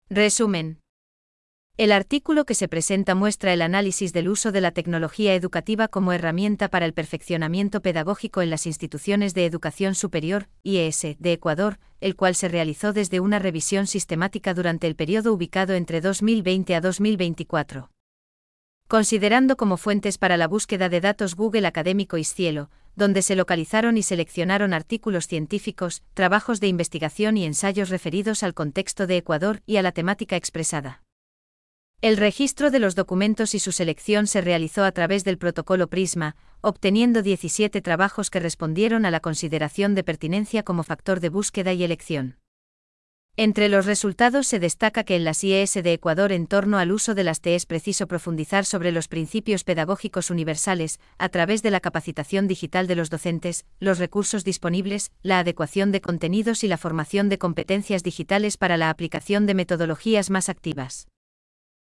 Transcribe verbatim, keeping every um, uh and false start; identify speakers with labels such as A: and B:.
A: Resumen. El artículo que se presenta muestra el análisis del uso de la tecnología educativa como herramienta para el perfeccionamiento pedagógico en las instituciones de educación superior, I E S, de Ecuador, el cual se realizó desde una revisión sistemática durante el periodo ubicado entre dos mil veinte a dos mil veinticuatro. Considerando como fuentes para la búsqueda de datos Google Académico y Scielo, donde se localizaron y seleccionaron artículos científicos, trabajos de investigación y ensayos referidos al contexto de Ecuador y a la temática expresada. El registro de los documentos y su selección se realizó a través del protocolo Prisma, obteniendo diecisiete trabajos que respondieron a la consideración de pertinencia como factor de búsqueda y elección. Entre los resultados se destaca que en las I E S de Ecuador en torno al uso de las T E es preciso profundizar sobre los principios pedagógicos universales, a través de la capacitación digital de los docentes, los recursos disponibles, la adecuación de contenidos y la formación de competencias digitales para la aplicación de metodologías más activas.